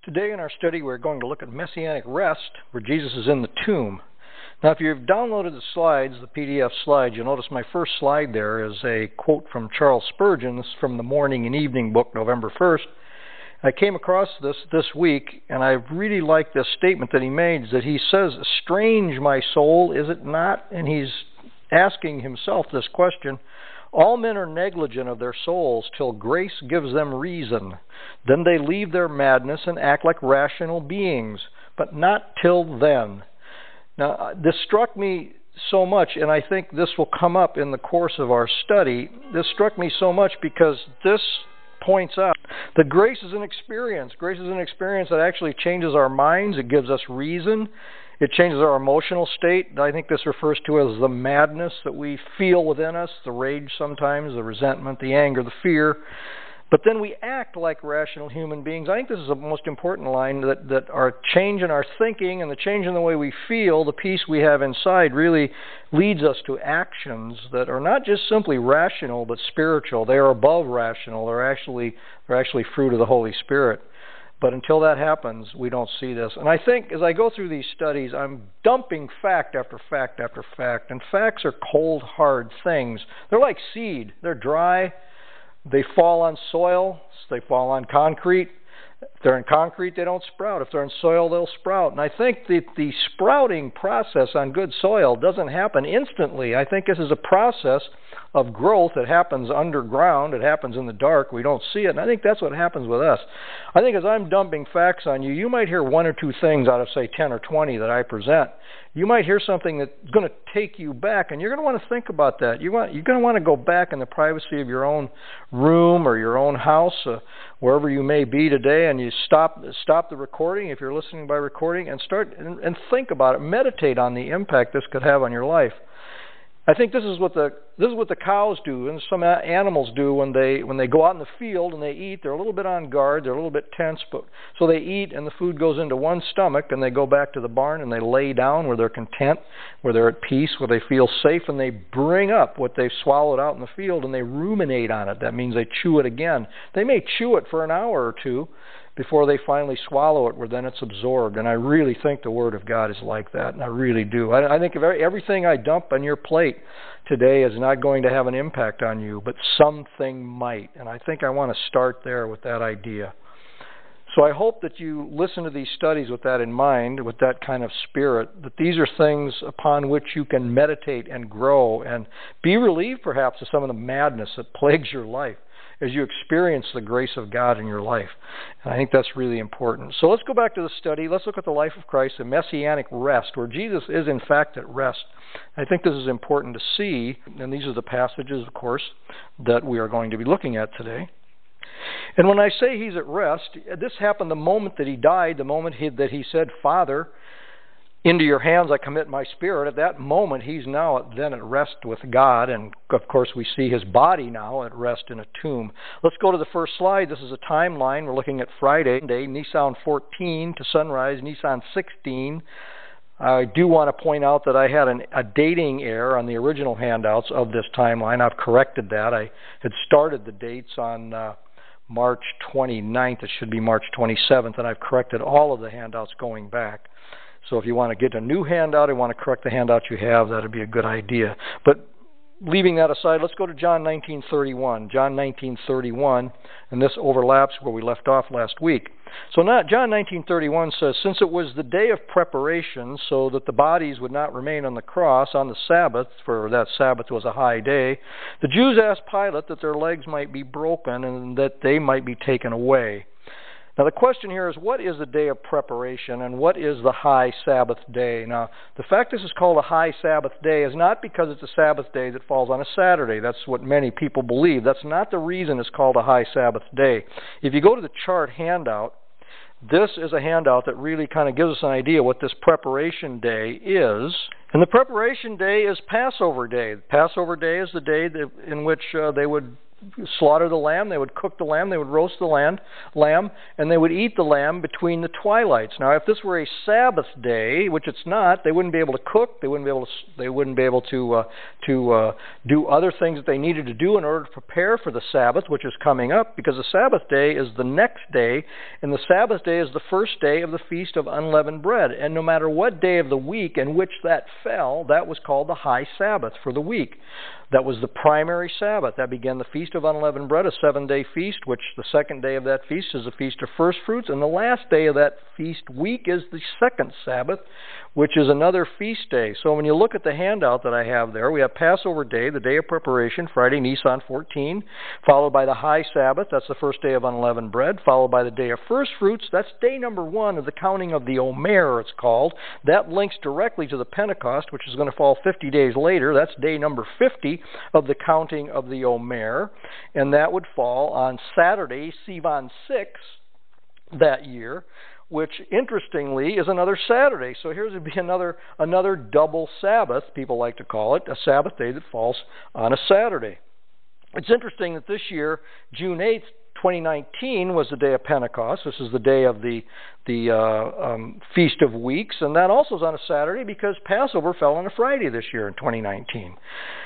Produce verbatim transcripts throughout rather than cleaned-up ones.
Today in our study we're going to look at Messianic rest, where Jesus is in the tomb. Now if you've downloaded the slides, the P D F slides, you'll notice my first slide there is a quote from Charles Spurgeon. This is from the Morning and Evening book, November first. I came across this this week, and I really like this statement that he made, that he says, "Strange, my soul, is it not?" And he's asking himself this question. All men are negligent of their souls till grace gives them reason. Then they leave their madness and act like rational beings, but not till then. Now, this struck me so much, and I think this will come up in the course of our study. This struck me so much because this points out that grace is an experience. Grace is an experience that actually changes our minds. It gives us reason. It changes our emotional state. I think this refers to as the madness that we feel within us, the rage sometimes, the resentment, the anger, the fear. But then we act like rational human beings. I think this is the most important line, that, that our change in our thinking and the change in the way we feel, the peace we have inside, really leads us to actions that are not just simply rational, but spiritual. They are above rational. They're actually, they're actually fruit of the Holy Spirit. But until that happens, we don't see this. And I think as I go through these studies, I'm dumping fact after fact after fact. And facts are cold, hard things. They're like seed. They're dry. They fall on soil. They fall on concrete. If they're in concrete, they don't sprout. If they're in soil, they'll sprout. And I think that the sprouting process on good soil doesn't happen instantly. I think this is a process of growth that happens underground. It happens in the dark. We don't see it. And I think that's what happens with us. I think as I'm dumping facts on you, you might hear one or two things out of, say, ten or twenty that I present. You might hear something that's going to take you back, and you're going to want to think about that. You want, you're going to want to go back in the privacy of your own room or your own house, uh, wherever you may be today, and you stop stop the recording if you're listening by recording, and start and, and think about it. Meditate on the impact this could have on your life. I think this is what the this is what the cows do, and some animals do when they when they go out in the field and they eat. They're a little bit on guard. They're a little bit tense, but so they eat, and the food goes into one stomach, and they go back to the barn and they lay down where they're content, where they're at peace, where they feel safe, and they bring up what they've swallowed out in the field and they ruminate on it. That means they chew it again. They may chew it for an hour or two before they finally swallow it, where then it's absorbed. And I really think the Word of God is like that, and I really do. I, I think every, everything I dump on your plate today is not going to have an impact on you, but something might. And I think I want to start there with that idea. So I hope that you listen to these studies with that in mind, with that kind of spirit, that these are things upon which you can meditate and grow and be relieved perhaps of some of the madness that plagues your life as you experience the grace of God in your life. And I think that's really important. So let's go back to the study. Let's look at the life of Christ, the Messianic rest, where Jesus is in fact at rest. I think this is important to see, and these are the passages, of course, that we are going to be looking at today. And when I say he's at rest, this happened the moment that he died, the moment he, that he said, "Father, into your hands I commit my spirit." At that moment, he's now then at rest with God. And, of course, we see his body now at rest in a tomb. Let's go to the first slide. This is a timeline. We're looking at Friday, Nisan fourteen to sunrise, Nisan sixteen. I do want to point out that I had an, a dating error on the original handouts of this timeline. I've corrected that. I had started the dates on uh, March twenty-ninth. It should be March twenty-seventh, and I've corrected all of the handouts going back. So if you want to get a new handout and want to correct the handout you have, that would be a good idea. But leaving that aside, let's go to John nineteen thirty-one. John nineteen thirty-one, and this overlaps where we left off last week. So now John nineteen thirty-one says, "Since it was the day of preparation, so that the bodies would not remain on the cross on the Sabbath, for that Sabbath was a high day, the Jews asked Pilate that their legs might be broken and that they might be taken away." Now the question here is, what is the day of preparation and what is the high Sabbath day? Now the fact this is called a high Sabbath day is not because it's a Sabbath day that falls on a Saturday. That's what many people believe. That's not the reason it's called a high Sabbath day. If you go to the chart handout, this is a handout that really kind of gives us an idea what this preparation day is. And the preparation day is Passover day. Passover day is the day that, in which uh, they would slaughter the lamb, they would cook the lamb, they would roast the lamb, lamb, and they would eat the lamb between the twilights. Now, if this were a Sabbath day, which it's not, they wouldn't be able to cook, they wouldn't be able to, they wouldn't be able to uh, to uh, do other things that they needed to do in order to prepare for the Sabbath, which is coming up, because the Sabbath day is the next day, and the Sabbath day is the first day of the Feast of Unleavened Bread. And no matter what day of the week in which that fell, that was called the High Sabbath for the week. That was the primary Sabbath. That began the Feast of Unleavened Bread, a seven-day feast, which the second day of that feast is the Feast of First Fruits, and the last day of that feast week is the second Sabbath, which is another feast day. So when you look at the handout that I have there, we have Passover Day, the day of preparation, Friday, Nisan fourteen, followed by the High Sabbath, that's the first day of Unleavened Bread, followed by the Day of First Fruits, that's day number one of the counting of the Omer, it's called. That links directly to the Pentecost, which is going to fall fifty days later. That's day number fifty of the counting of the Omer, and that would fall on Saturday, Sivan sixth, that year, which interestingly is another Saturday. So here's would be another another double Sabbath, people like to call it, a Sabbath day that falls on a Saturday. It's interesting that this year, June eighth, twenty nineteen, was the day of Pentecost. This is the day of the the uh, um, Feast of Weeks, and that also is on a Saturday because Passover fell on a Friday this year in twenty nineteen.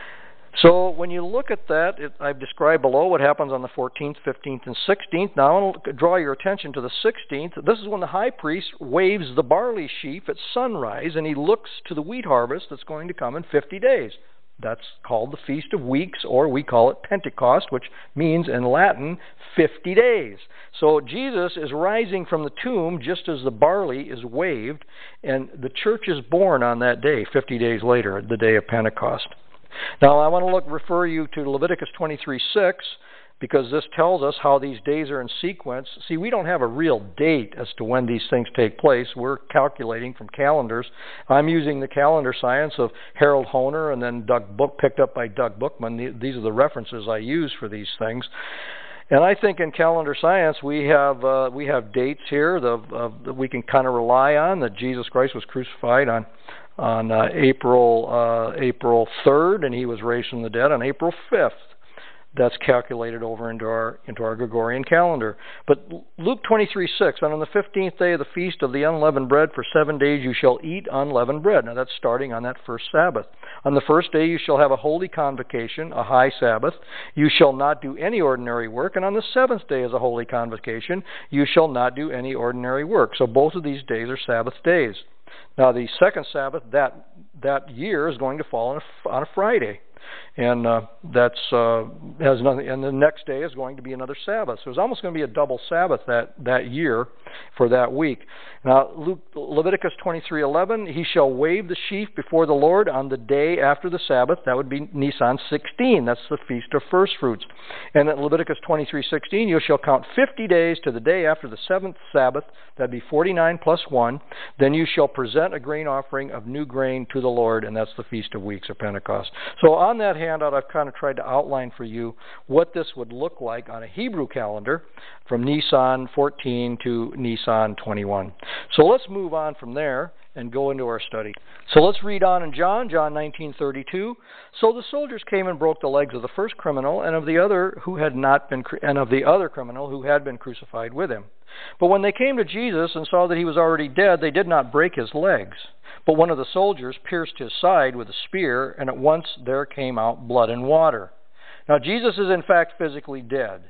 So when you look at that, it, I've described below what happens on the fourteenth, fifteenth, and sixteenth. Now I want to draw your attention to the sixteenth. This is when the high priest waves the barley sheaf at sunrise, and he looks to the wheat harvest that's going to come in fifty days. That's called the Feast of Weeks, or we call it Pentecost, which means in Latin fifty days. So Jesus is rising from the tomb just as the barley is waved, and the church is born on that day, fifty days later, the day of Pentecost. Now, I want to look, refer you to Leviticus twenty-three six, because this tells us how these days are in sequence. See, we don't have a real date as to when these things take place. We're calculating from calendars. I'm using the calendar science of Harold Hoehner and then Doug Book, picked up by Doug Bookman. These are the references I use for these things. And I think in calendar science we have uh, we have dates here that uh, we can kind of rely on, that Jesus Christ was crucified on on uh, April uh, April third, and he was raised from the dead on April fifth. That's calculated over into our into our Gregorian calendar. But Luke twenty-three six, and on the fifteenth day of the feast of the unleavened bread, for seven days you shall eat unleavened bread. Now that's starting on that first Sabbath. On the first day you shall have a holy convocation, a high Sabbath. You shall not do any ordinary work. And on the seventh day is a holy convocation. You shall not do any ordinary work. So both of these days are Sabbath days. Now the second Sabbath that that year is going to fall on a, on a Friday. And uh, that's uh, has nothing. And the next day is going to be another Sabbath. So it's almost going to be a double Sabbath that, that year for that week. Now Luke, Leviticus twenty-three eleven, he shall wave the sheaf before the Lord on the day after the Sabbath. That would be Nisan sixteen. That's the feast of first fruits. And at Leviticus twenty-three sixteen, you shall count fifty days to the day after the seventh Sabbath. That'd be forty-nine plus one. Then you shall present a grain offering of new grain to the Lord, and that's the Feast of Weeks or Pentecost. So on that handout, I've kind of tried to outline for you what this would look like on a Hebrew calendar from Nisan fourteen to Nisan twenty-one. So let's move on from there and go into our study. So let's read on in John, John nineteen thirty-two. So the soldiers came and broke the legs of the first criminal and of the other who had not been and of the other criminal who had been crucified with him. But when they came to Jesus and saw that he was already dead, they did not break his legs. But one of the soldiers pierced his side with a spear, and at once there came out blood and water. Now Jesus is in fact physically dead.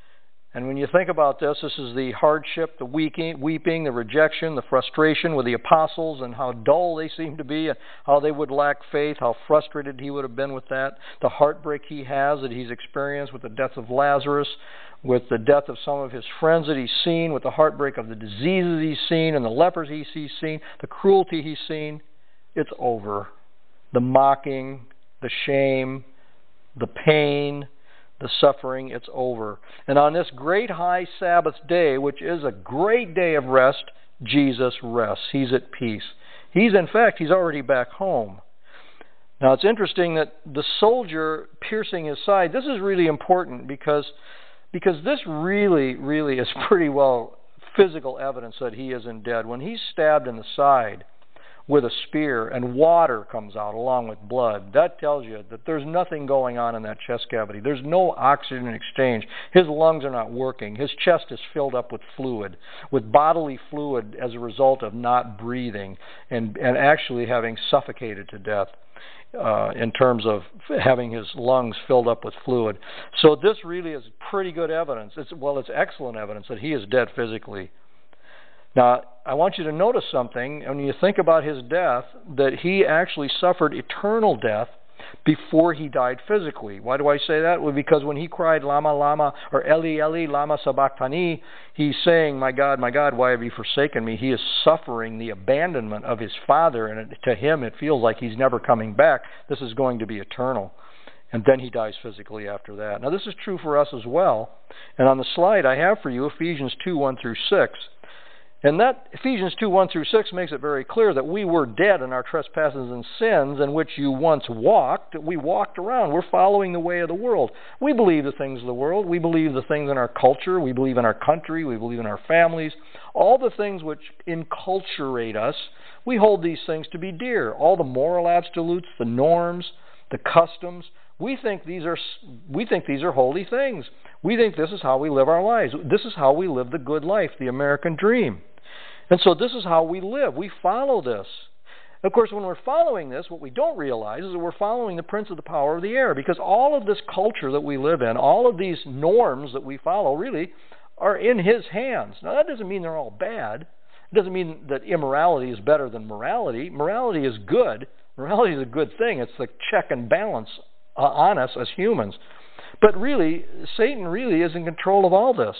And when you think about this, this is the hardship, the weeping, the rejection, the frustration with the apostles and how dull they seem to be, and how they would lack faith, how frustrated he would have been with that, the heartbreak he has that he's experienced with the death of Lazarus, with the death of some of his friends that he's seen, with the heartbreak of the diseases he's seen and the lepers he's seen, the cruelty he's seen. It's over. The mocking, the shame, the pain, the suffering, it's over. And on this great high Sabbath day, which is a great day of rest, Jesus rests. He's at peace. He's, in fact, he's already back home. Now, it's interesting that the soldier piercing his side, this is really important because, because this really, really is pretty well physical evidence that he isn't dead. When he's stabbed in the side, with a spear, and water comes out along with blood. That tells you that there's nothing going on in that chest cavity. There's no oxygen exchange. His lungs are not working. His chest is filled up with fluid, with bodily fluid as a result of not breathing and, and actually having suffocated to death. Uh, in terms of having his lungs filled up with fluid. So this really is pretty good evidence. It's, well, it's excellent evidence that he is dead physically. Now, I want you to notice something when you think about his death, that he actually suffered eternal death before he died physically. Why do I say that? Well, because when he cried, Lama, Lama, or Eli, Eli, Lama Sabachthani, he's saying, my God, my God, why have you forsaken me? He is suffering the abandonment of his Father, and it, to him it feels like he's never coming back. This is going to be eternal. And then he dies physically after that. Now, this is true for us as well. And on the slide I have for you Ephesians two, one through six. And that Ephesians two, one through six makes it very clear that we were dead in our trespasses and sins in which you once walked. We walked around. We're following the way of the world. We believe the things of the world. We believe the things in our culture. We believe in our country. We believe in our families. All the things which enculturate us, we hold these things to be dear. All the moral absolutes, the norms, the customs. We think these are we think these are holy things. We think this is how we live our lives. This is how we live the good life, the American dream. And so this is how we live. We follow this. Of course, when we're following this, what we don't realize is that we're following the prince of the power of the air, because all of this culture that we live in, all of these norms that we follow, really are in his hands. Now, that doesn't mean they're all bad. It doesn't mean that immorality is better than morality. Morality is good. Morality is a good thing. It's the check and balance uh, on us as humans. But really, Satan really is in control of all this.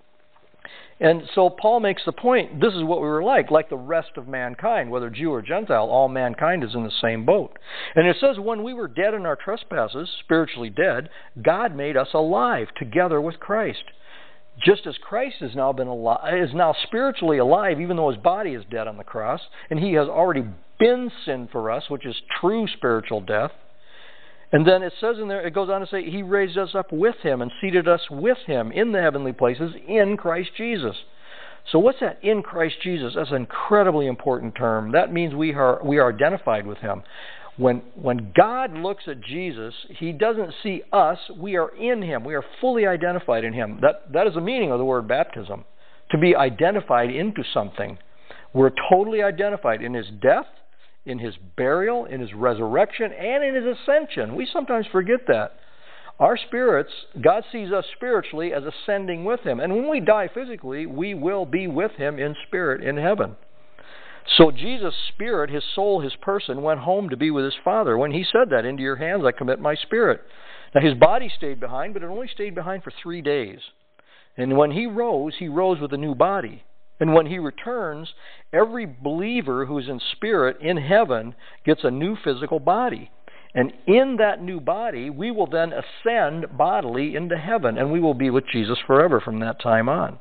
And so Paul makes the point, this is what we were like, like the rest of mankind, whether Jew or Gentile, all mankind is in the same boat. And it says, when we were dead in our trespasses, spiritually dead, God made us alive together with Christ. Just as Christ has now been alive, is now spiritually alive, even though his body is dead on the cross, and he has already been sin for us, which is true spiritual death. And then it says in there, it goes on to say, he raised us up with him and seated us with him in the heavenly places in Christ Jesus. So what's that, in Christ Jesus? That's an incredibly important term. That means we are we are identified with him. When, when God looks at Jesus, he doesn't see us. We are in him. We are fully identified in him. That, that is the meaning of the word baptism, to be identified into something. We're totally identified in his death, in his burial, in his resurrection, and in his ascension. We sometimes forget that. Our spirits, God sees us spiritually as ascending with him. And when we die physically, we will be with him in spirit in heaven. So Jesus' spirit, his soul, his person, went home to be with his Father. When he said that, into your hands I commit my spirit. Now his body stayed behind, but it only stayed behind for three days. And when he rose, he rose with a new body. And when he returns, every believer who's in spirit in heaven gets a new physical body. And in that new body, we will then ascend bodily into heaven, and we will be with Jesus forever from that time on.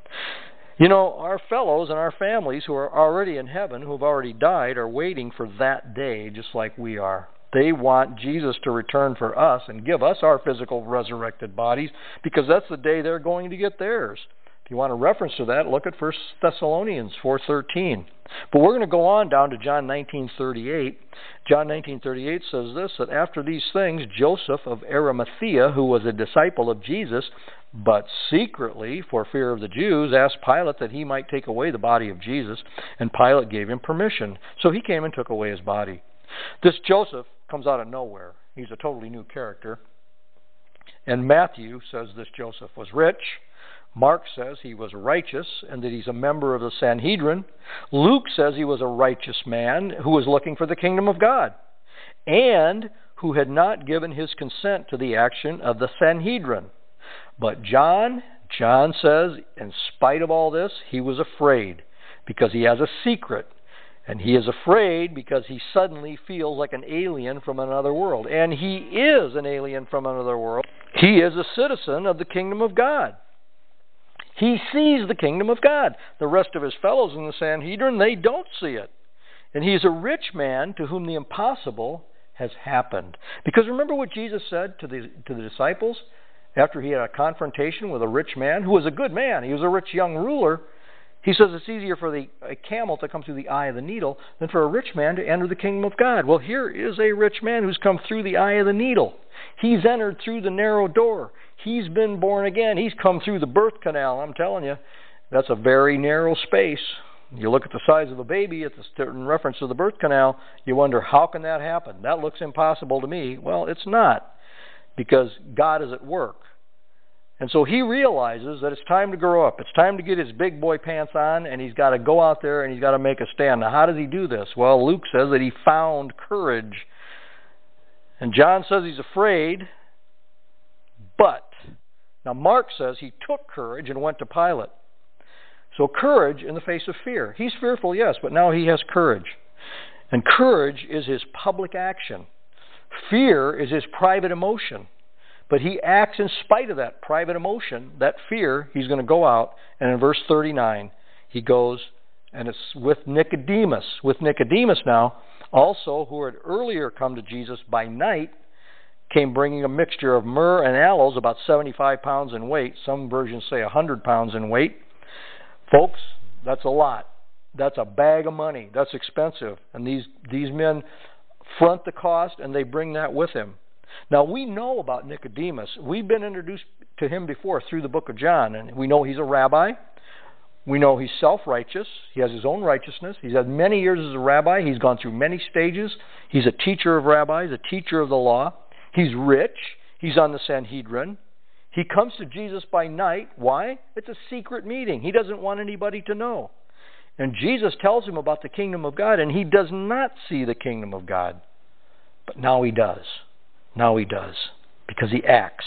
You know, our fellows and our families who are already in heaven, who have already died, are waiting for that day just like we are. They want Jesus to return for us and give us our physical resurrected bodies, because that's the day they're going to get theirs. If you want a reference to that, look at First Thessalonians four thirteen. But we're going to go on down to John nineteen thirty-eight. John nineteen thirty-eight says this, that after these things, Joseph of Arimathea, who was a disciple of Jesus, but secretly, for fear of the Jews, asked Pilate that he might take away the body of Jesus, and Pilate gave him permission. So he came and took away his body. This Joseph comes out of nowhere. He's a totally new character. And Matthew says this Joseph was rich. Mark says he was righteous and that he's a member of the Sanhedrin. Luke says he was a righteous man who was looking for the kingdom of God and who had not given his consent to the action of the Sanhedrin. But John, John says, in spite of all this, he was afraid because he has a secret. And he is afraid because he suddenly feels like an alien from another world. And he is an alien from another world. He is a citizen of the kingdom of God. He sees the kingdom of God. The rest of his fellows in the Sanhedrin, they don't see it. And he's a rich man to whom the impossible has happened. Because remember what Jesus said to the, to the disciples after he had a confrontation with a rich man who was a good man. He was a rich young ruler. He He says it's easier for the, a camel to come through the eye of the needle than for a rich man to enter the kingdom of God. Well, here is a rich man who's come through the eye of the needle. He's entered through the narrow door. He's been born again. He's come through the birth canal. I'm telling you, that's a very narrow space. You look at the size of a baby at the, in reference to the birth canal, you wonder, how can that happen? That looks impossible to me. Well, it's not, because God is at work. And so he realizes that it's time to grow up. It's time to get his big boy pants on, and he's got to go out there and he's got to make a stand. Now, how does he do this? Well, Luke says that he found courage. And John says he's afraid, but. Now, Mark says he took courage and went to Pilate. So courage in the face of fear. He's fearful, yes, but now he has courage. And courage is his public action. Fear is his private emotion. But he acts in spite of that private emotion, that fear. He's going to go out, and in verse thirty-nine, he goes, and it's with Nicodemus. With Nicodemus now, also, who had earlier come to Jesus by night, came bringing a mixture of myrrh and aloes, about seventy-five pounds in weight. Some versions say one hundred pounds in weight. Folks, that's a lot. That's a bag of money. That's expensive. And these, these men front the cost, and they bring that with him. Now, we know about Nicodemus. We've been introduced to him before through the book of John, and we know he's a rabbi. We know he's self-righteous. He has his own righteousness. He's had many years as a rabbi. He's gone through many stages. He's a teacher of rabbis, a teacher of the law. He's rich. He's on the Sanhedrin. He comes to Jesus by night. Why? It's a secret meeting. He doesn't want anybody to know. And Jesus tells him about the kingdom of God, and he does not see the kingdom of God. But now he does. Now he does, because he acts.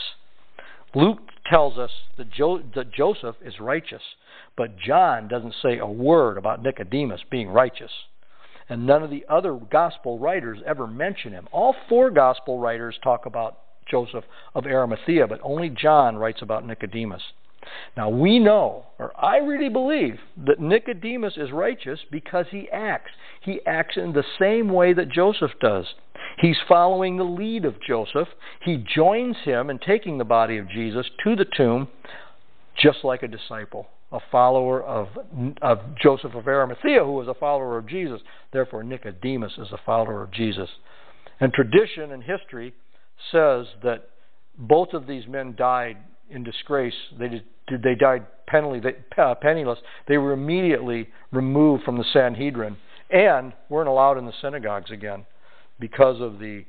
Luke tells us that, jo- that Joseph is righteous, but John doesn't say a word about Nicodemus being righteous. And none of the other gospel writers ever mention him. All four gospel writers talk about Joseph of Arimathea, but only John writes about Nicodemus. Now we know, or I really believe, that Nicodemus is righteous because he acts. He acts in the same way that Joseph does. He's following the lead of Joseph. He joins him in taking the body of Jesus to the tomb, just like a disciple, a follower of, of Joseph of Arimathea, who was a follower of Jesus. Therefore, Nicodemus is a follower of Jesus. And tradition and history says that both of these men died in disgrace. They did, they died penniless. Uh, penniless. They were immediately removed from the Sanhedrin and weren't allowed in the synagogues again because of the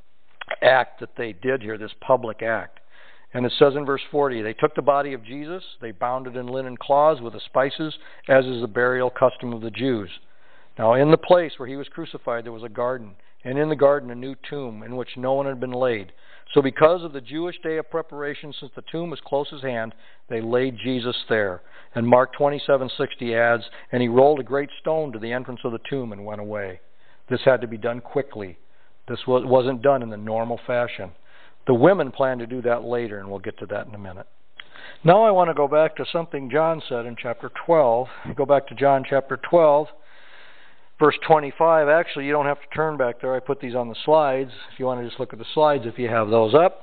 act that they did here, this public act. And it says in verse forty, they took the body of Jesus, they bound it in linen cloths with the spices, as is the burial custom of the Jews. Now in the place where he was crucified there was a garden, and in the garden a new tomb in which no one had been laid. So because of the Jewish day of preparation, since the tomb was close at hand, they laid Jesus there. And Mark twenty-seven sixty adds, and he rolled a great stone to the entrance of the tomb and went away. This had to be done quickly. This wasn't done in the normal fashion. The women plan to do that later, and we'll get to that in a minute. Now I want to go back to something John said in chapter twelve. Go back to John chapter twelve, verse twenty-five. Actually, you don't have to turn back there. I put these on the slides. If you want to just look at the slides, if you have those up.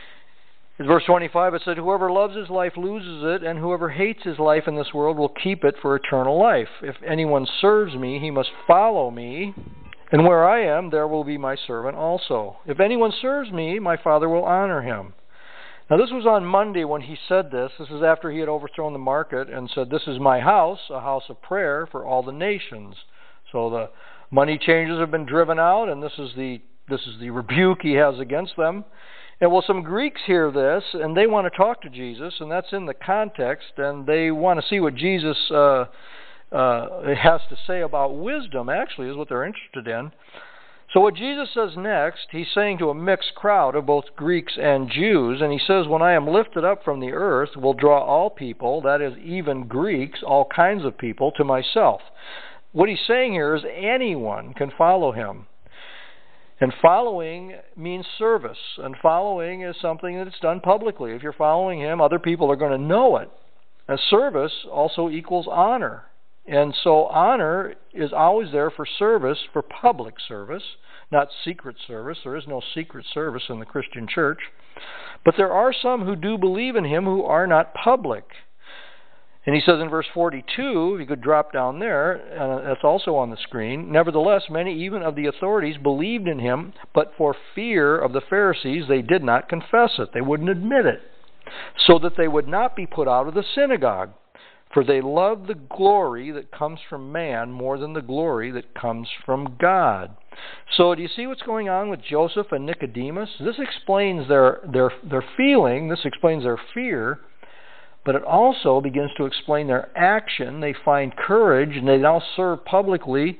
In verse twenty-five, it said, whoever loves his life loses it, and whoever hates his life in this world will keep it for eternal life. If anyone serves me, he must follow me. And where I am, there will be my servant also. If anyone serves me, my Father will honor him. Now this was on Monday when he said this. This is after he had overthrown the market and said, this is my house, a house of prayer for all the nations. So the money changers have been driven out, and this is the this is the rebuke he has against them. And well, some Greeks hear this, and they want to talk to Jesus, and that's in the context, and they want to see what Jesus uh, uh, has to say about wisdom, actually, is what they're interested in. So what Jesus says next, he's saying to a mixed crowd of both Greeks and Jews, and he says, when I am lifted up from the earth, will draw all people, that is, even Greeks, all kinds of people, to myself. What he's saying here is anyone can follow him. And following means service. And following is something that's done publicly. If you're following him, other people are going to know it. And service also equals honor. And so honor is always there for service, for public service, not secret service. There is no secret service in the Christian church. But there are some who do believe in him who are not public. And he says in verse forty-two, if you could drop down there, uh, that's also on the screen, nevertheless, many even of the authorities believed in him, but for fear of the Pharisees, they did not confess it. They wouldn't admit it, so that they would not be put out of the synagogue. For they love the glory that comes from man more than the glory that comes from God. So do you see what's going on with Joseph and Nicodemus? This explains their, their, their feeling, this explains their fear, but it also begins to explain their action. They find courage, and they now serve publicly,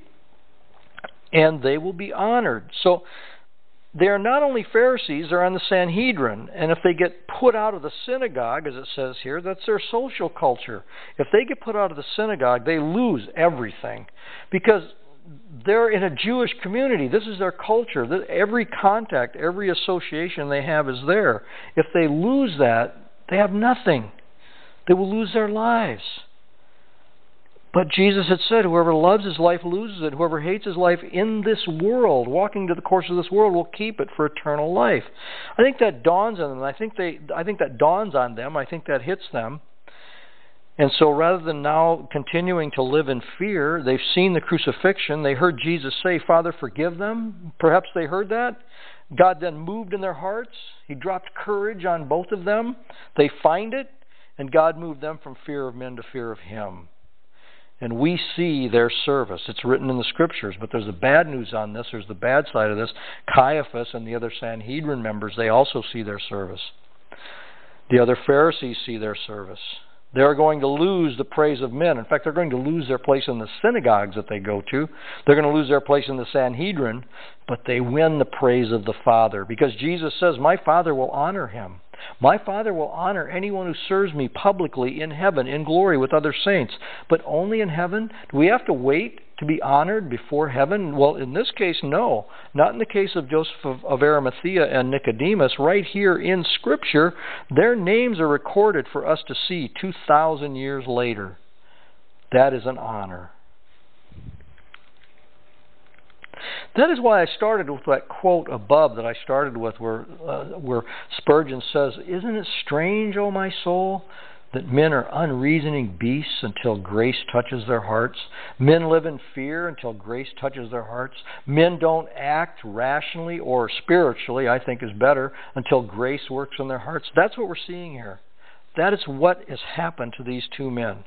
and they will be honored. So they are not only Pharisees, they're on the Sanhedrin. And if they get put out of the synagogue, as it says here, that's their social culture. If they get put out of the synagogue, they lose everything. Because they're in a Jewish community. This is their culture. Every contact, every association they have is there. If they lose that, they have nothing. They will lose their lives. But Jesus had said, whoever loves his life loses it. Whoever hates his life in this world, walking to the course of this world, will keep it for eternal life. I think that dawns on them. I think they. I think that dawns on them. I think that hits them. And so rather than now continuing to live in fear, they've seen the crucifixion. They heard Jesus say, Father, forgive them. Perhaps they heard that. God then moved in their hearts. He dropped courage on both of them. They find it. And God moved them from fear of men to fear of him. And we see their service. It's written in the Scriptures, but there's the bad news on this. There's the bad side of this. Caiaphas and the other Sanhedrin members, they also see their service. The other Pharisees see their service. They're going to lose the praise of men. In fact, they're going to lose their place in the synagogues that they go to. They're going to lose their place in the Sanhedrin, but they win the praise of the Father. Because Jesus says, my Father will honor him. My Father will honor anyone who serves me publicly in heaven, in glory with other saints. But only in heaven? Do we have to wait to be honored before heaven? Well, in this case, no. Not in the case of Joseph of, of Arimathea and Nicodemus. Right here in Scripture, their names are recorded for us to see two thousand years later. That is an honor. That is why I started with that quote above that I started with where, uh, where Spurgeon says, isn't it strange, O my soul, that men are unreasoning beasts until grace touches their hearts? Men live in fear until grace touches their hearts. Men don't act rationally or spiritually, I think is better, until grace works in their hearts. That's what we're seeing here. That is what has happened to these two men.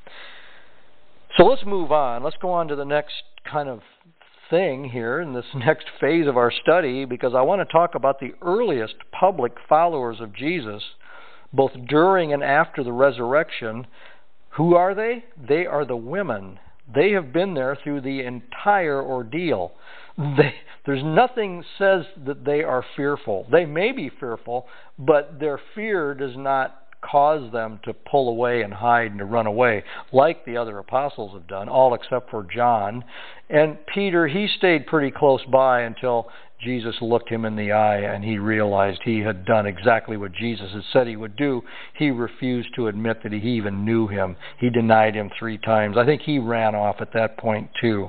So let's move on. Let's go on to the next kind of thing here in this next phase of our study, because I want to talk about the earliest public followers of Jesus, both during and after the resurrection. Who are they? They are the women. They have been there through the entire ordeal. They, there's nothing says that they are fearful. They may be fearful, but their fear does not cause them to pull away and hide and to run away like the other apostles have done, all except for John. And Peter, he stayed pretty close by until Jesus looked him in the eye and he realized he had done exactly what Jesus had said he would do. He refused to admit that he even knew him. He denied him three times. I think he ran off at that point too.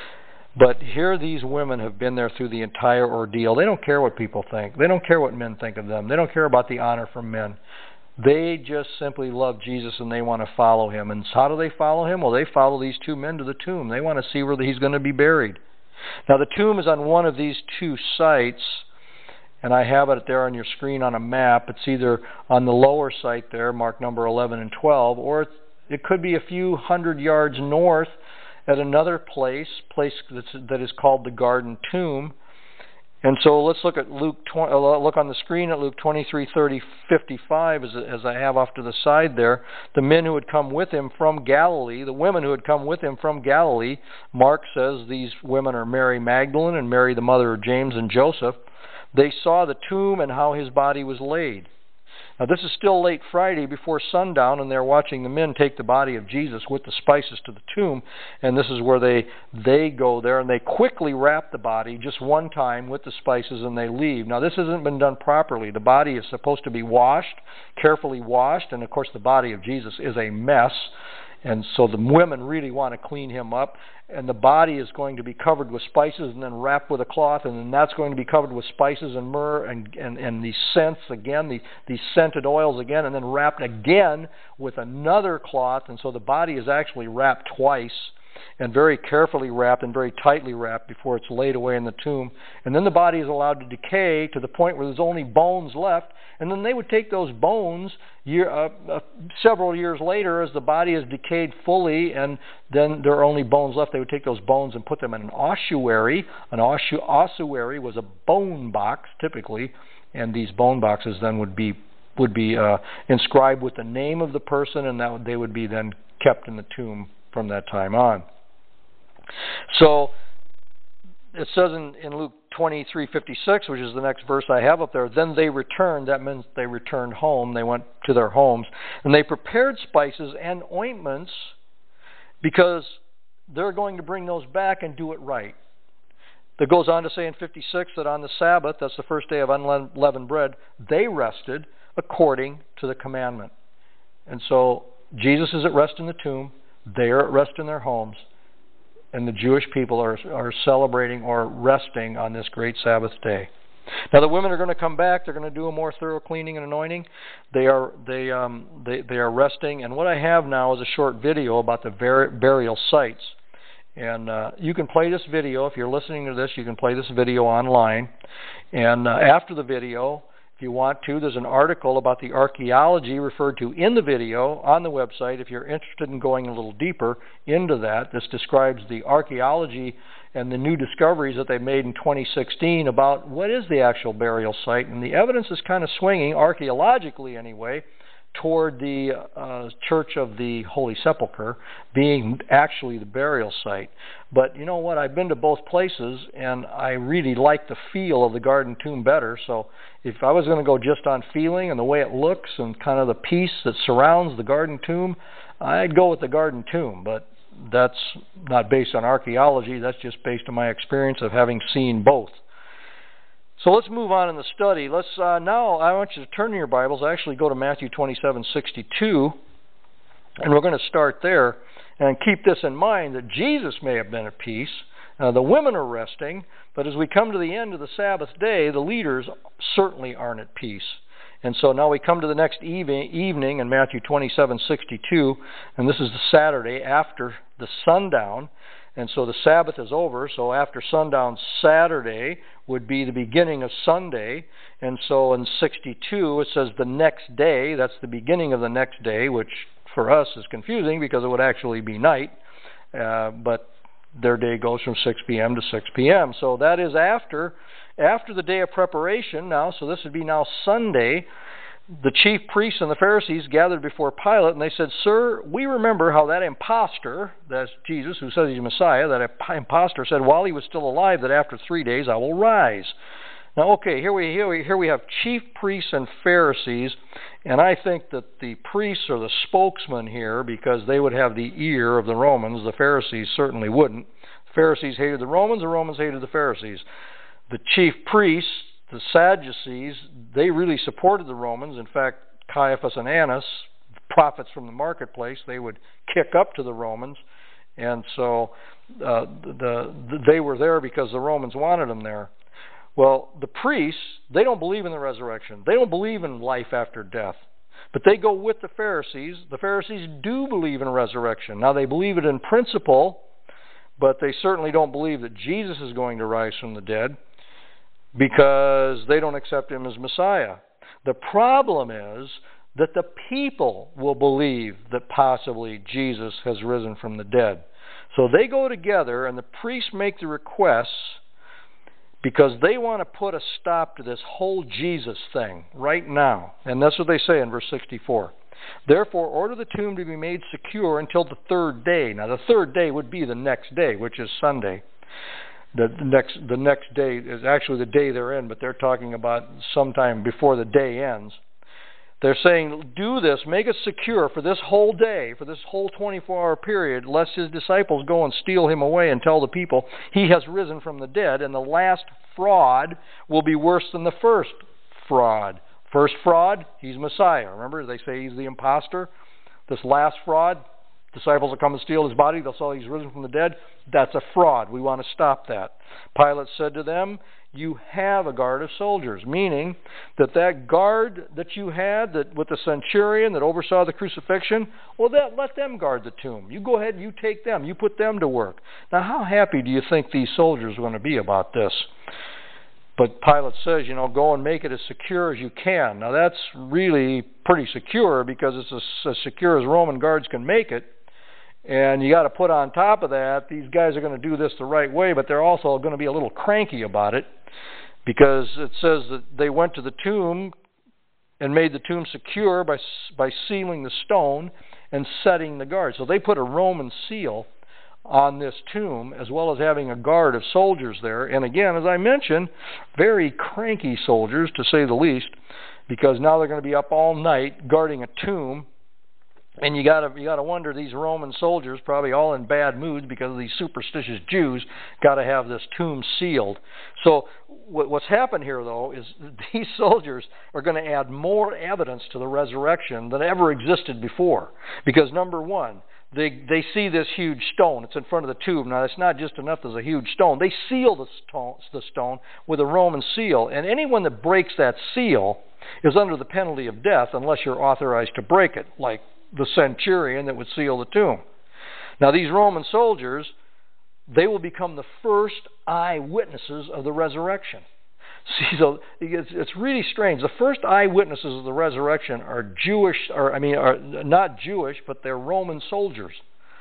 But here these women have been there through the entire ordeal. They don't care what people think. They don't care what men think of them. They don't care about the honor from men. They just simply love Jesus and they want to follow him. And how do they follow him? Well, they follow these two men to the tomb. They want to see where he's going to be buried. Now, the tomb is on one of these two sites, and I have it there on your screen on a map. It's either on the lower site there, marked number eleven and twelve, or it could be a few hundred yards north at another place, place that's, that is called the Garden Tomb. And so let's look at Luke. Look on the screen at Luke twenty-three, thirty, fifty-five, as, as I have off to the side there. The men who had come with him from Galilee, the women who had come with him from Galilee. Mark says these women are Mary Magdalene and Mary, the mother of James and Joseph. They saw the tomb and how his body was laid. Now, this is still late Friday before sundown, and they're watching the men take the body of Jesus with the spices to the tomb, and this is where they they go there, and they quickly wrap the body just one time with the spices, and they leave. Now, this hasn't been done properly. The body is supposed to be washed, carefully washed, and of course the body of Jesus is a mess, And so the women really want to clean him up. And the body is going to be covered with spices and then wrapped with a cloth. And then that's going to be covered with spices and myrrh and, and, and these scents again, the, these scented oils again, and then wrapped again with another cloth. And so the body is actually wrapped twice, and very carefully wrapped and very tightly wrapped before it's laid away in the tomb. And then the body is allowed to decay to the point where there's only bones left. And then they would take those bones year, uh, uh, several years later as the body is decayed fully, and then there are only bones left. They would take those bones and put them in an ossuary. An ossu ossuary was a bone box, typically, and these bone boxes then would be would be uh, inscribed with the name of the person, and that would, they would be then kept in the tomb from that time on. So it says in, in Luke twenty-three fifty-six, which is the next verse I have up there, then they returned. That means they returned home. They went to their homes. And they prepared spices and ointments because they're going to bring those back and do it right. That goes on to say in fifty-six that on the Sabbath, that's the first day of unleavened bread, they rested according to the commandment. And so Jesus is at rest in the tomb. They are at rest in their homes, and the Jewish people are, are celebrating or resting on this great Sabbath day. Now the women are going to come back. They're going to do a more thorough cleaning and anointing. They are they um they they are resting. And what I have now is a short video about the bur burial sites. And uh, you can play this video if you're listening to this. You can play this video online. And uh, after the video, if you want to, there's an article about the archaeology referred to in the video on the website. If you're interested in going a little deeper into that, this describes the archaeology and the new discoveries that they made in twenty sixteen about what is the actual burial site. And the evidence is kind of swinging, archaeologically anyway, toward the uh, Church of the Holy Sepulchre being actually the burial site. But you know what? I've been to both places, and I really like the feel of the Garden Tomb better. So if I was going to go just on feeling and the way it looks and kind of the peace that surrounds the Garden Tomb, I'd go with the Garden Tomb. But that's not based on archaeology. That's just based on my experience of having seen both. So let's move on in the study. Let's uh, now, I want you to turn in your Bibles, actually go to Matthew twenty-seven sixty-two, and we're going to start there. And keep this in mind, that Jesus may have been at peace. Uh, the women are resting, but as we come to the end of the Sabbath day, the leaders certainly aren't at peace. And so now we come to the next evening, evening in Matthew twenty-seven sixty-two, and this is the Saturday after the sundown. And so the Sabbath is over, so after sundown Saturday would be the beginning of Sunday. And so in sixty-two it says the next day, that's the beginning of the next day, which for us is confusing because it would actually be night. Uh, but their day goes from six p m to six p m So that is after, after the day of preparation now, so this would be now Sunday. The chief priests and the Pharisees gathered before Pilate, and they said, "Sir, we remember how that impostor," that's Jesus, who says he's Messiah, that impostor said while he was still alive that after three days I will rise. Now, okay, here we, here we, here we have chief priests and Pharisees, and I think that the priests are the spokesman here because they would have the ear of the Romans. The Pharisees certainly wouldn't. The Pharisees hated the Romans, the Romans hated the Pharisees. The chief priests, the Sadducees, they really supported the Romans. In fact, Caiaphas and Annas, prophets from the marketplace, they would kick up to the Romans. And so uh, the, the, they were there because the Romans wanted them there. Well, the priests, they don't believe in the resurrection. They don't believe in life after death. But they go with the Pharisees. The Pharisees do believe in resurrection. Now, they believe it in principle, but they certainly don't believe that Jesus is going to rise from the dead, because they don't accept him as Messiah. The problem is that the people will believe that possibly Jesus has risen from the dead. So they go together, and the priests make the requests because they want to put a stop to this whole Jesus thing right now. And that's what they say in verse sixty-four. Therefore, order the tomb to be made secure until the third day. Now, the third day would be the next day, which is Sunday. The next, the next day is actually the day they're in, but they're talking about sometime before the day ends. They're saying, do this, make it secure for this whole day, for this whole twenty-four hour period, lest his disciples go and steal him away and tell the people he has risen from the dead, and the last fraud will be worse than the first fraud. First fraud, he's Messiah. Remember, they say he's the imposter. This last fraud, disciples will come and steal his body. They'll say he's risen from the dead. That's a fraud. We want to stop that. Pilate said to them, you have a guard of soldiers, meaning that that guard that you had that with the centurion that oversaw the crucifixion, well, that, let them guard the tomb. You go ahead and you take them. You put them to work. Now, how happy do you think these soldiers are going to be about this? But Pilate says, you know, go and make it as secure as you can. Now, that's really pretty secure because it's as, as secure as Roman guards can make it. And you got to put on top of that, these guys are going to do this the right way, but they're also going to be a little cranky about it because it says that they went to the tomb and made the tomb secure by, by sealing the stone and setting the guard. So they put a Roman seal on this tomb, as well as having a guard of soldiers there. And again, as I mentioned, very cranky soldiers, to say the least, because now they're going to be up all night guarding a tomb. And you got to you got to wonder, these Roman soldiers, probably all in bad moods because of these superstitious Jews, got to have this tomb sealed. So what, what's happened here, though, is these soldiers are going to add more evidence to the resurrection than ever existed before. Because number one, They they see this huge stone. It's in front of the tomb. Now, it's not just enough there's a huge stone. They seal the stone, the stone with a Roman seal. And anyone that breaks that seal is under the penalty of death unless you're authorized to break it, like the centurion that would seal the tomb. Now, these Roman soldiers, they will become the first eyewitnesses of the resurrection. See, so it's, it's really strange. The first eyewitnesses of the resurrection are Jewish, or I mean, are not Jewish, but they're Roman soldiers.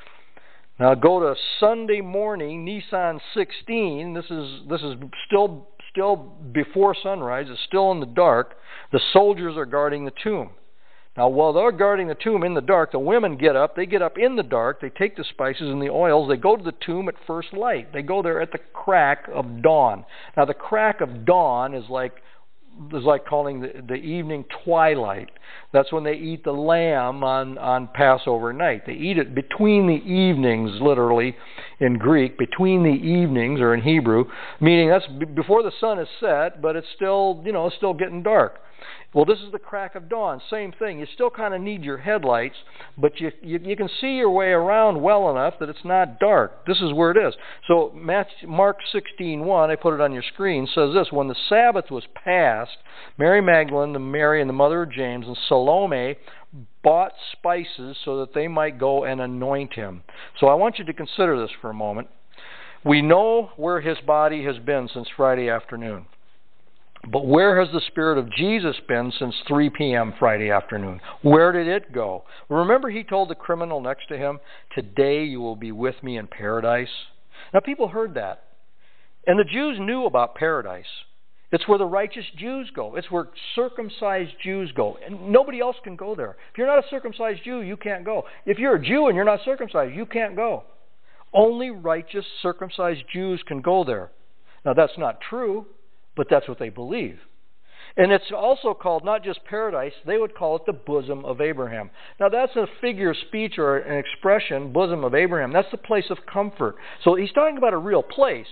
Now go to Sunday morning, Nisan sixteen. This is this is still still before sunrise. It's still in the dark. The soldiers are guarding the tomb. Now, while they're guarding the tomb in the dark, the women get up. They get up in the dark. They take the spices and the oils. They go to the tomb at first light. They go there at the crack of dawn. Now, the crack of dawn is like is like calling the, the evening twilight. That's when they eat the lamb on, on Passover night. They eat it between the evenings, literally, in Greek, between the evenings, or in Hebrew, meaning that's before the sun is set, but it's still, you know, it's still getting dark. Well, this is the crack of dawn. Same thing. You still kind of need your headlights, but you, you you can see your way around well enough that it's not dark. This is where it is. So Mark sixteen one, I put it on your screen, says this: when the Sabbath was past, Mary Magdalene, the Mary and the mother of James, and Salome bought spices so that they might go and anoint him. So I want you to consider this for a moment. We know where his body has been since Friday afternoon. But where has the Spirit of Jesus been since three p.m. Friday afternoon? Where did it go? Remember, he told the criminal next to him, today you will be with me in paradise. Now, people heard that. And the Jews knew about paradise. It's where the righteous Jews go. It's where circumcised Jews go. And nobody else can go there. If you're not a circumcised Jew, you can't go. If you're a Jew and you're not circumcised, you can't go. Only righteous circumcised Jews can go there. Now, that's not true, but that's what they believe. And it's also called not just paradise, they would call it the bosom of Abraham. Now that's a figure of speech or an expression, bosom of Abraham. That's the place of comfort. So he's talking about a real place.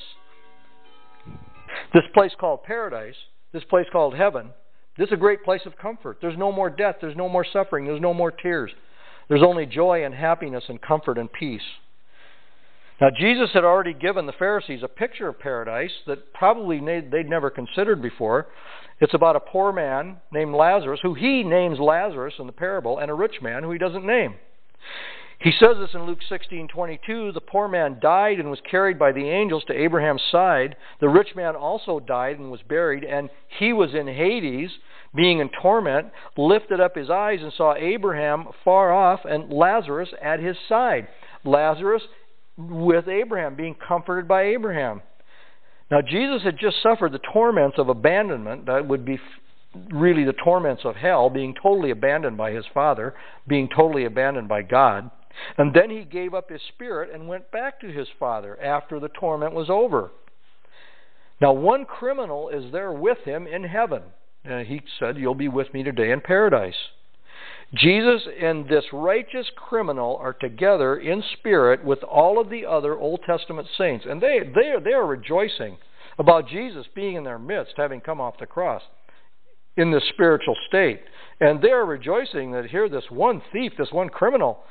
This place called paradise, this place called heaven, this is a great place of comfort. There's no more death, there's no more suffering, there's no more tears. There's only joy and happiness and comfort and peace. Now, Jesus had already given the Pharisees a picture of paradise that probably they'd never considered before. It's about a poor man named Lazarus, who he names Lazarus in the parable, and a rich man who he doesn't name. He says this in Luke sixteen twenty-two, the poor man died and was carried by the angels to Abraham's side. The rich man also died and was buried, and he was in Hades, being in torment, lifted up his eyes and saw Abraham far off and Lazarus at his side. Lazarus with Abraham, being comforted by Abraham. Now, Jesus had just suffered the torments of abandonment. That would be really the torments of hell, being totally abandoned by his Father, being totally abandoned by God. And then he gave up his spirit and went back to his Father after the torment was over. Now, one criminal is there with him in heaven. And he said, you'll be with me today in paradise. Jesus and this righteous criminal are together in spirit with all of the other Old Testament saints. And they, they, are, they are rejoicing about Jesus being in their midst, having come off the cross in this spiritual state. And they are rejoicing that here this one thief, this one criminal,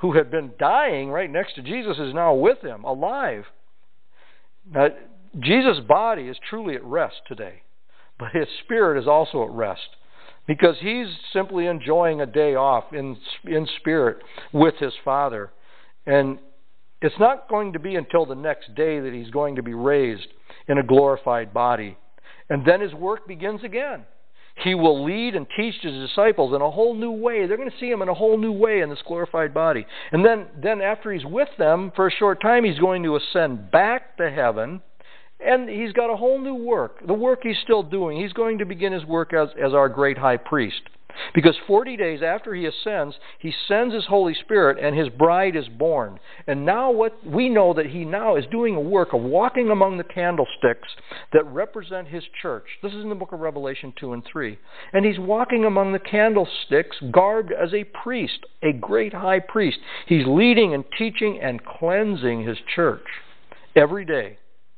who had been dying right next to Jesus, is now with him, alive. Now, Jesus' body is truly at rest today, but his spirit is also at rest, because he's simply enjoying a day off in in spirit with his Father. And it's not going to be until the next day that he's going to be raised in a glorified body. And then his work begins again. He will lead and teach his disciples in a whole new way. They're going to see him in a whole new way in this glorified body. And then, then after he's with them for a short time, he's going to ascend back to heaven. And he's got a whole new work. The work he's still doing. He's going to begin his work as, as our great high priest. Because forty days after he ascends, he sends his Holy Spirit and his bride is born. And now what we know that he now is doing a work of walking among the candlesticks that represent his church. This is in the book of Revelation two and three. And he's walking among the candlesticks garbed as a priest, a great high priest. He's leading and teaching and cleansing his church every day.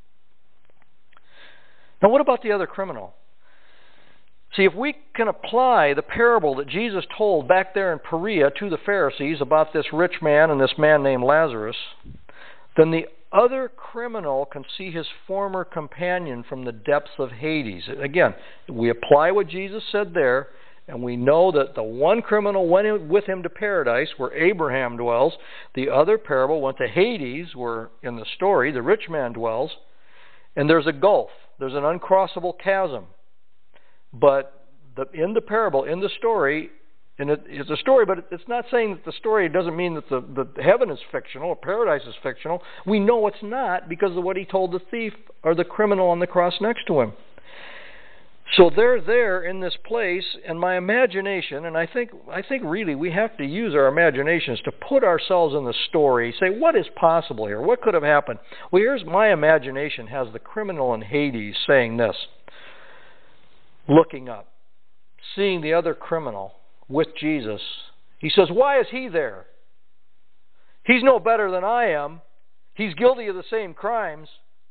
Now what about the other criminal? See, if we can apply the parable that Jesus told back there in Perea to the Pharisees about this rich man and this man named Lazarus, then the other criminal can see his former companion from the depths of Hades. Again, we apply what Jesus said there, and we know that the one criminal went with him to paradise, where Abraham dwells. The other parable went to Hades, where in the story the rich man dwells. And there's a gulf. There's an uncrossable chasm. But the, in the parable, in the story, and it, it's a story, but it's not saying that the story doesn't mean that the, the heaven is fictional or paradise is fictional. We know it's not because of what he told the thief or the criminal on the cross next to him. So they're there in this place, and my imagination, and I think I think really we have to use our imaginations to put ourselves in the story, say, what is possible here? What could have happened? Well, here's my imagination has the criminal in Hades saying this, looking up, seeing the other criminal with Jesus. He says, why is he there? He's no better than I am. He's guilty of the same crimes.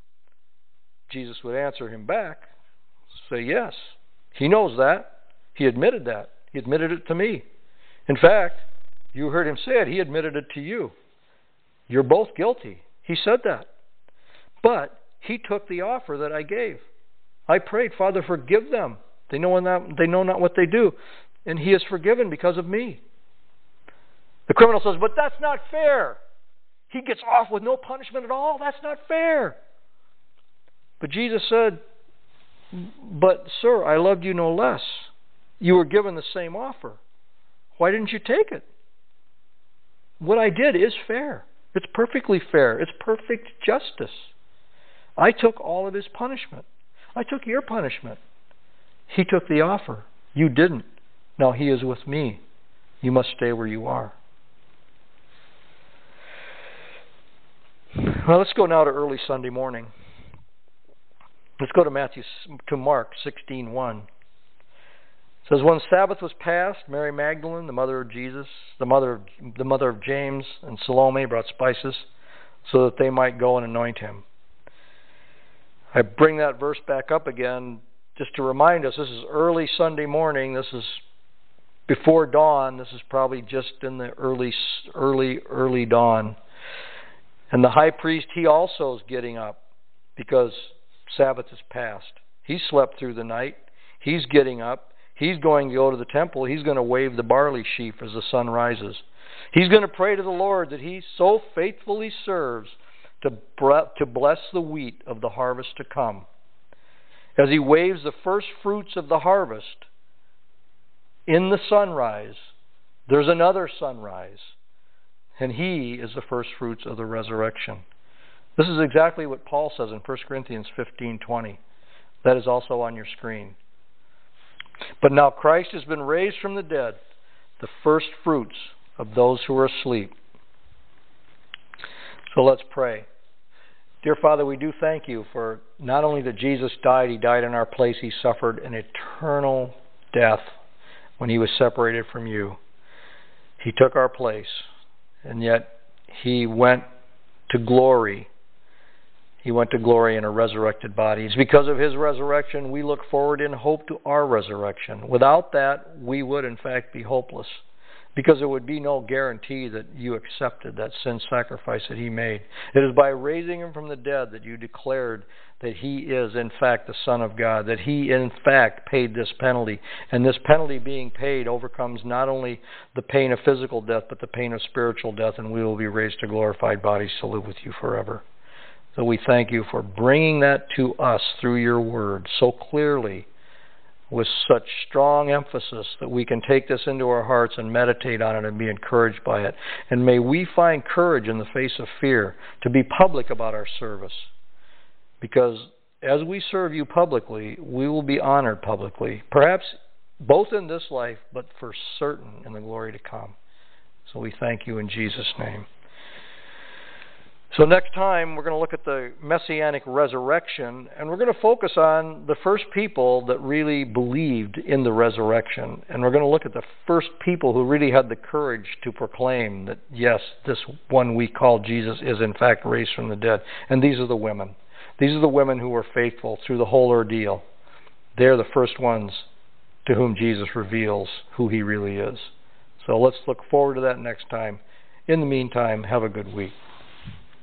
Jesus would answer him back, say, yes. He knows that. He admitted that. He admitted it to me. In fact, you heard him say it. He admitted it to you. You're both guilty. He said that. But he took the offer that I gave. I prayed, Father, forgive them. They know not, they know not what they do. And he is forgiven because of me. The criminal says, but that's not fair. He gets off with no punishment at all. That's not fair. But Jesus said, but sir, I loved you no less. You were given the same offer. Why didn't you take it? What I did is fair. It's perfectly fair. It's perfect justice. I took all of his punishment. I took your punishment. He took the offer. You didn't. Now he is with me. You must stay where you are. Well, let's go now to early Sunday morning. Let's go to Matthew to Mark sixteen one. It says, when Sabbath was passed, Mary Magdalene, the mother of Jesus, the mother of, the mother of James, and Salome brought spices so that they might go and anoint him. I bring that verse back up again just to remind us this is early Sunday morning. This is before dawn. This is probably just in the early, early, early dawn. And the high priest, he also is getting up because Sabbath is past. He slept through the night. He's getting up. He's going to go to the temple. He's going to wave the barley sheaf as the sun rises. He's going to pray to the Lord that he so faithfully serves to to bless the wheat of the harvest to come. As he waves the first fruits of the harvest in the sunrise, there's another sunrise, and he is the first fruits of the resurrection. This is exactly what Paul says in First Corinthians fifteen twenty. That is also on your screen. But now Christ has been raised from the dead, the first fruits of those who are asleep. So let's pray. Dear Father, we do thank you for not only that Jesus died, he died in our place, he suffered an eternal death when he was separated from you. He took our place, and yet he went to glory. He went to glory in a resurrected body. It's because of his resurrection we look forward in hope to our resurrection. Without that, we would in fact be hopeless. because there would be no guarantee that you accepted that sin sacrifice that he made. It is by raising him from the dead that you declared that he is in fact the Son of God, that he in fact paid this penalty. And this penalty being paid overcomes not only the pain of physical death, but the pain of spiritual death, and we will be raised to glorified bodies to live with you forever. So we thank you for bringing that to us through your word so clearly, with such strong emphasis, that we can take this into our hearts and meditate on it and be encouraged by it. And may we find courage in the face of fear to be public about our service. Because as we serve you publicly, we will be honored publicly, perhaps both in this life, but for certain in the glory to come. So we thank you in Jesus' name. So next time, we're going to look at the Messianic resurrection, and we're going to focus on the first people that really believed in the resurrection. And we're going to look at the first people who really had the courage to proclaim that, yes, this one we call Jesus is in fact raised from the dead. And these are the women. These are the women who were faithful through the whole ordeal. They're the first ones to whom Jesus reveals who he really is. So let's look forward to that next time. In the meantime, have a good week.